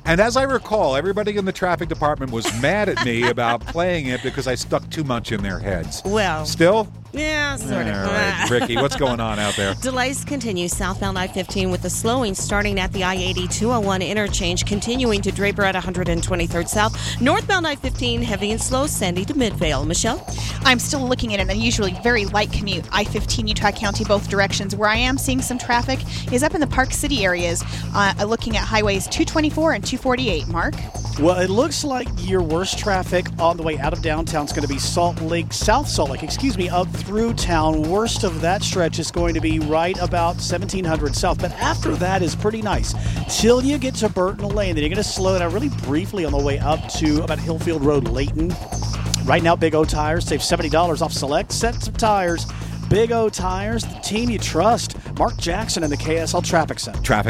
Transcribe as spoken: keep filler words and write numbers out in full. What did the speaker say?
And as I recall, everybody in the traffic department was mad at me about playing it because I stuck too much in their heads. Well. Still? Yeah, sort of. All right. Ricky, what's going on out there? Delays continue southbound I fifteen with the slowing starting at the I eighty two oh one interchange, continuing to Draper at one hundred twenty-third South. Northbound I fifteen, heavy and slow, Sandy to Midvale. Michelle? I'm still looking at an unusually very light commute. I fifteen, Utah County, both directions. Where I am seeing some traffic is up in the Park City areas, uh, looking at highways two twenty-four and two forty-eight. Mark? Well, it looks like your worst traffic on the way out of downtown is going to be Salt Lake, South Salt Lake, excuse me, up through town. Worst of that stretch is going to be right about seventeen hundred South. But after that is pretty nice. Till you get to Burton Lane, then you're going to slow down really briefly on the way up to about Hillfield Road, Layton. Right now, Big O Tires save seventy dollars off select sets of tires. Big O Tires, the team you trust. Mark Jackson in the K S L Traffic Center. Traffic